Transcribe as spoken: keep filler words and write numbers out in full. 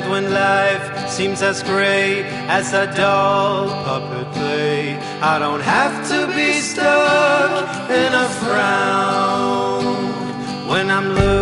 when life seems as gray as a dull puppet play. I don't have to be stuck in a frown when I'm losing.